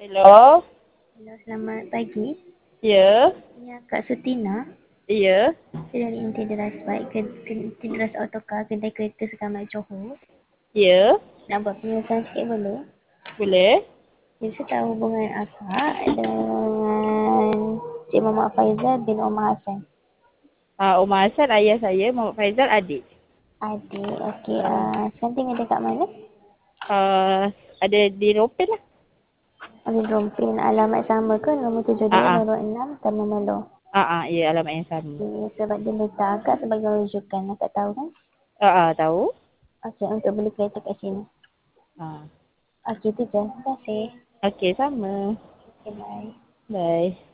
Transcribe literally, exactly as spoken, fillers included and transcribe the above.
Hello. Hello, selamat pagi. Ya. Ya, Kak Sutina. Ya. Saya dari Intideras Baik, Intideras Autocar, kedai kereta Sekamat Johor. Ya. Nak buat penyelesaian sikit boleh? Boleh. Jadi saya tahu hubungan akak dengan Cik Muhammad Faizal bin Omar Hassan. Uh, Umar Hassan ayah saya, Muhammad Faizal adik. Adik, okey. Uh, Uh, sekarang tinggal dekat mana? uh, ada di Ropen lah. Ambil Rompin. Alamat sama ke? Nombor tujuh dua Ah, ah. lorong enam Taman Melo. Ah, ah, ya alamat yang sama. Okay, sebab dia letak akak sebagai rujukan. Akak tahu kan? Ah, ah, tahu. Okey, untuk beli kereta kat sini. Ah. Okey, itu je. Terima kasih. Okey, sama. Okay, bye. Bye.